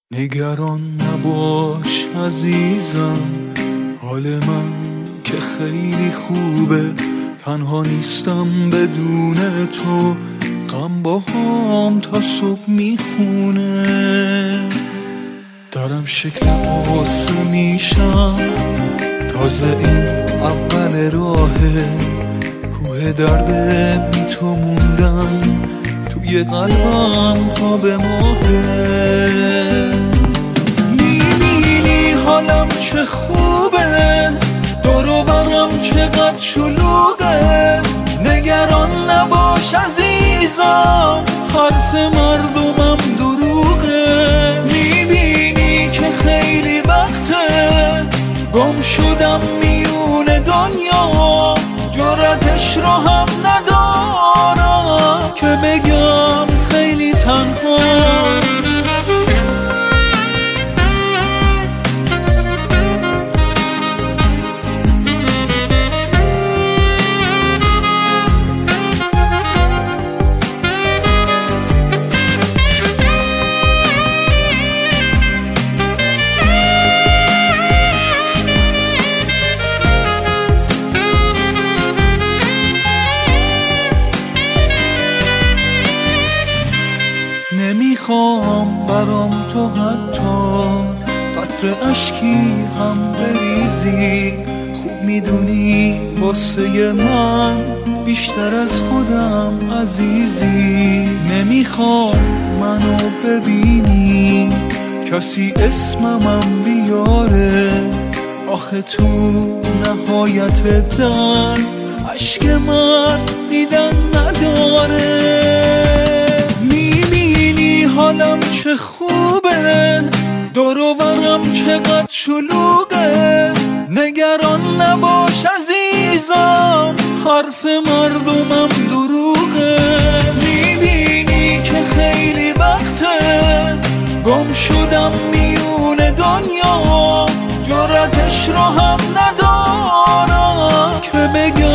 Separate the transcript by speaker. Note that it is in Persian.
Speaker 1: نگران نباش عزیزم، حال من که خیلی خوبه، تنها نیستم بدون تو، غم با هم تا صبح میخونه. دارم شکل قصه میشم، تازه این اول راهه، کوه درد بی تو موندن توی قلبم خواب ماهه. میبینی حالم چه خوبه، دور و برم چقدر شلوغه، نگران نباش عزیزم، حرف مردمم دروغه. میبینی که خیلی وقته گم شدم میون دنیا، جرأتش رو هم ندارم که بگم خیلی تنها. نمیخوام برام تو حتی قطره اشکی هم بریزی، خوب میدونی واسه من بیشتر از خودم عزیزی. نمیخوام منو ببینی کسی اسممم بیاره، آخه تو نهایت دل عشق من دیدن نداره. حالم چه خوبه، دور و برم چقدر شلوغه، نگران نباش عزیزم، حرف مردمم دروغه. میبینی که خیلی وقته گم شدم میون دنیا، جرأتش رو هم ندارم که بگم